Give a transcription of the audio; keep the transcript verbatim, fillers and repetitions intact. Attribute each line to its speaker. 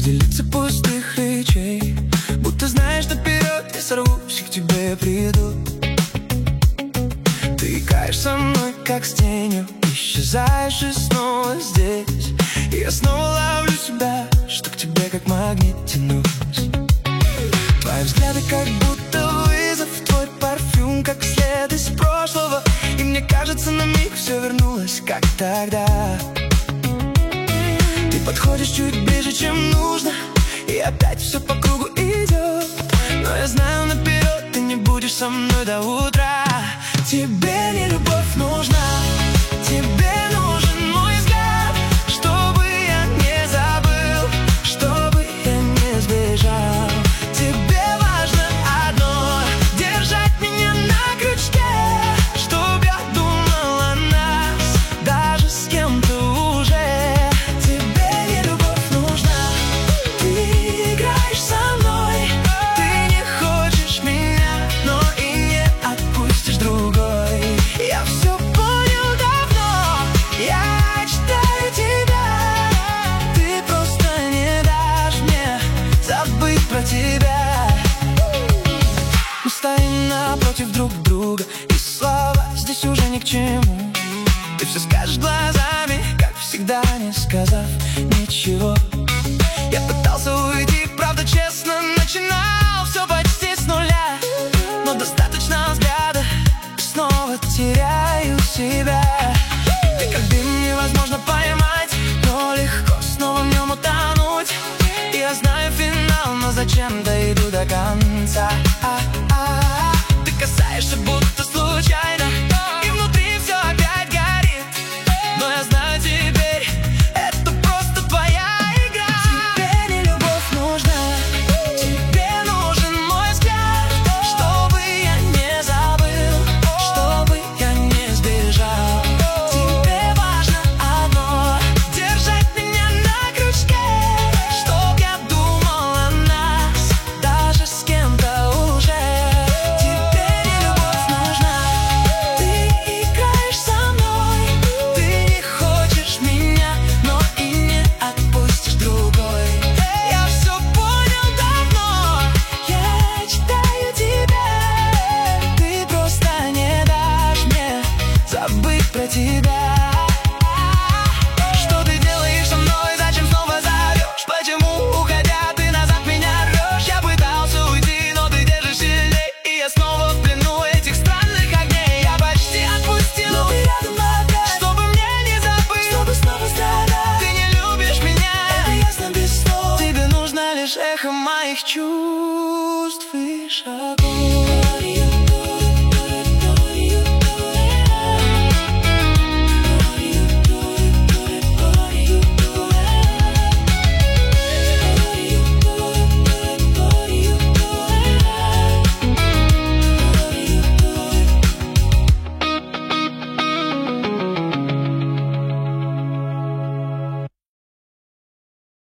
Speaker 1: среди лиц и пустых речей, будто знаешь наперед, я сорвусь и к тебе приду. Ты играешь со мной, как с тенью, исчезаешь и снова здесь. И я снова ловлю себя, что к тебе как магнит тянусь. Твои взгляды как будто вызов, твой парфюм как след из прошлого. И мне кажется, на миг все вернулось, как тогда. Ты подходишь чуть ближе, чем нужно, и опять все по кругу идет. Но я знаю наперед, ты не будешь со мной до утра. Тебе не любовь нужна, тебе нужен мой взгляд, чтобы я не забыл, чтобы я не сбежал. Тебе важно одно — держать меня на крючке, чтоб я думал о нас, даже с кем-то уже. Тебе не любовь нужна, ты играешь со мной, ты не хочешь меня, но и не отпустишь другой. Я все понял давно, я читаю тебя, ты просто не дашь мне забыть про тебя. Мы стоим напротив друг друга, и слова здесь уже ни к чему. Ты все скажешь глазами, как всегда, не сказав ничего. Я пытался уйти, правда, честно, начинал все почти с нуля, но достаточно взгляда, снова теряю себя. Ты как дым, невозможно поймать, но легко снова в нем утонуть. И я знаю финал, но зачем дойду до конца? А-а-а. Ты касаешься будто случайно, и внутри все опять горит. Но я знаю теперь, это просто твоя игра. Тебе не любовь нужна, тебе нужен мой взгляд, чтобы я не забыл, чтобы я не сбежал. Тебе важно одно — держать меня на крючке, чтоб я думал о нас, даже с кем-то уже. Тебе не любовь нужна, ты играешь со мной, ты не хочешь меня, но и не отпустишь другой. Я все понял давно, я читаю тебя, ты просто не дашь мне забыть про тебя. Что ты делаешь со мной, зачем снова зовешь? Почему, уходя, ты назад меня рвешь? Я пытался уйти, но ты держишь сильней, и я снова в плену этих странных огней. Я почти отпустил, но ты рядом опять, чтобы мне не забыть, чтобы снова страдать. Ты не любишь меня, это ясно без слов. Тебе нужно лишь эхо моих чувств и шагов.